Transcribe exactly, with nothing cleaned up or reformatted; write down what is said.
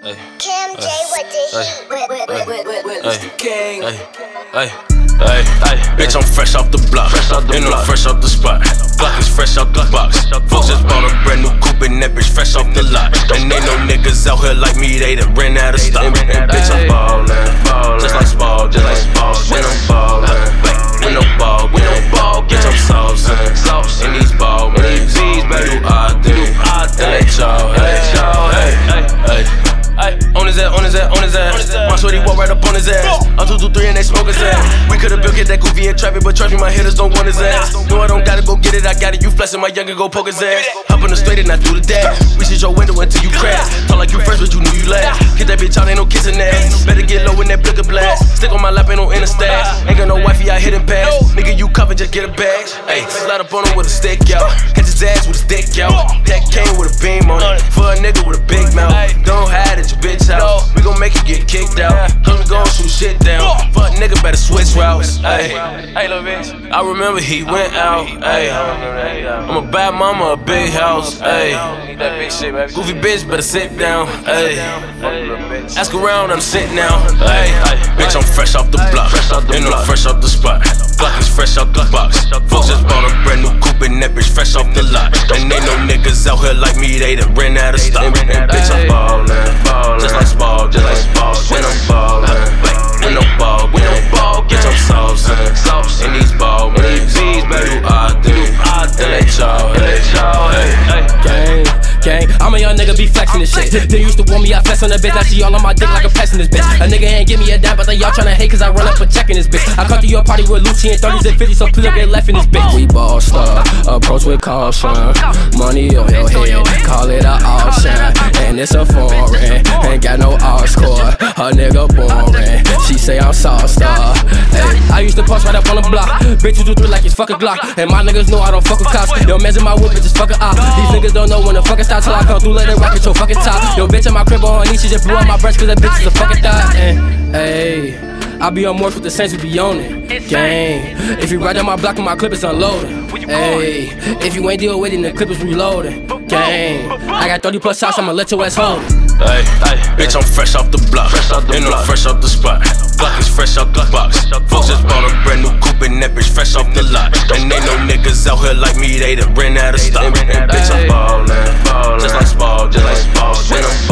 Kim J with the heat. With, with, with, with, with, with Mister King. Hey, hey, hey, bitch, I'm fresh off the block. And I'm fresh off the spot. Glock is fresh out the box. Folks just bought a brand new coupe and that bitch fresh off the lot. And ain't no niggas out here like me, they done ran out of stock. And bitch, I'm ballin', just like Spalding, just like Spalding. When I'm ballin', when no ball, when no ball, bitch, I'm saucin'. And these ball men, these do odd things. And let y'all, hey, hey, hey. Ay, on his ass, on his ass, on his ass. My shorty walk right up on his ass. I'm two, two, three, and they smoke his ass. We could've built it that goofy in traffic, but trust me, my hitters don't want his ass. No, I don't gotta go get it, I got it. You flexin', my younger go poke his ass. Hop on the straight and I do the dash. Reach at your window until you crash. Talk like you first, but you knew you last. Get that bitch out, ain't no kissing ass. Better get low in that blicker blast. Stick on my lap, ain't no interstat. Ain't got no wifey, I hit him pass. Nigga, you cover, just get a bag. Ayy, slide up on him with a stick out. Catch his ass with a stick out. That came with a beam on it. For a nigga with a big mouth. Don't hide at your bitch house. We gon' make you get kicked out. Cause we gon' shoot shit down. Fuck nigga better switch routes. Ayy, hey, little bitch. I remember he went out. Ayy, I'm a bad mama, a big house. Ayy, goofy bitch better sit down. Ayy, ask around, I'm sitting now. Ayy, bitch, I'm fresh off the block. And I'm fresh off the spot. Glock is fresh out the box. Folks just bought a brand new coupe and that bitch fresh off the lot. And ain't no niggas out here like me, they done ran out of stock. And bitch, I'm ballin', just like Spalding. Just like Spalding. When I'm ballin', when no ball, when no ball, bitch, I'm saucin'. And these ball men, these do odd things. And let y'all, and let y'all, hey, gang, gang. I'm a young nigga, be flexin' this shit. They used to want me, I flex on that bitch. Now she all on my dick like a pest in this bitch. A nigga ain't give me a dime, but they all tryna hate cause I run up a check in this bitch. I come to your party with Lucci and thirties and fifties, so please don't get left in this bitch. We bossed up, approach with caution. Money on your head, call it a auction. And it's a foreign, ain't got no art score. Her nigga boring, she say I'm sauced up. Hey, I used to post right up on the block. Bitches do three like it's fucking Glock. And my niggas know I don't fuck with cops. Yo, man's in my whip, bitches fucking op. These niggas don't know when the fucking stop till I come through, let it rock at your fucking top. Yo, bitch, in my crib on her knees, she just blew out my breast cause that bitch is a fucking thot. And, hey, I be on Morse with the Saints, we be on it. Gang, if you ride down my block and my clip is unloading. Hey, if you ain't deal with it, then the clip is reloading. Gang, I got thirty plus shots, I'ma let your ass hold it. Hey, bitch, I'm fresh off the block. And I'm fresh off the spot. Glock is fresh out the box. Folks just bought a brand new coupe and that bitch fresh off the lot. And ain't no niggas out here like me, they done ran out of stock. And bitch, I'm ballin', just like Spalding, just like Spalding. When I'm